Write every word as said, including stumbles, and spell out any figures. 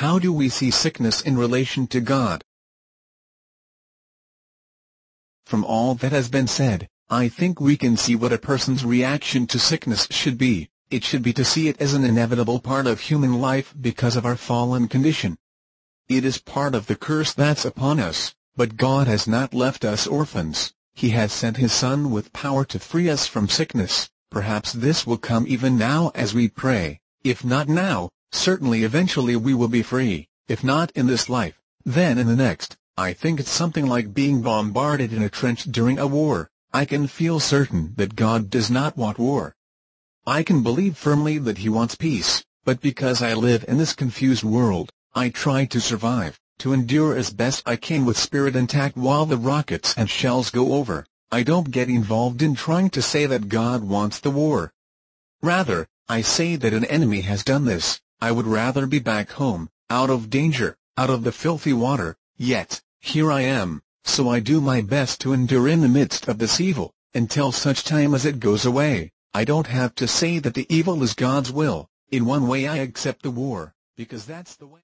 How do we see sickness in relation to God? From all that has been said, I think we can see what a person's reaction to sickness should be. It should be to see it as an inevitable part of human life because of our fallen condition. It is part of the curse that's upon us, but God has not left us orphans. He has sent His Son with power to free us from sickness. Perhaps this will come even now as we pray. If not now, certainly eventually we will be free. If not in this life, then in the next. I think it's something like being bombarded in a trench during a war. I can feel certain that God does not want war. I can believe firmly that He wants peace, but because I live in this confused world, I try to survive, to endure as best I can with spirit intact while the rockets and shells go over. I don't get involved in trying to say that God wants the war. Rather, I say that an enemy has done this. I would rather be back home, out of danger, out of the filthy water, yet, here I am, so I do my best to endure in the midst of this evil, until such time as it goes away. I don't have to say that the evil is God's will. In one way I accept the war, because that's the way.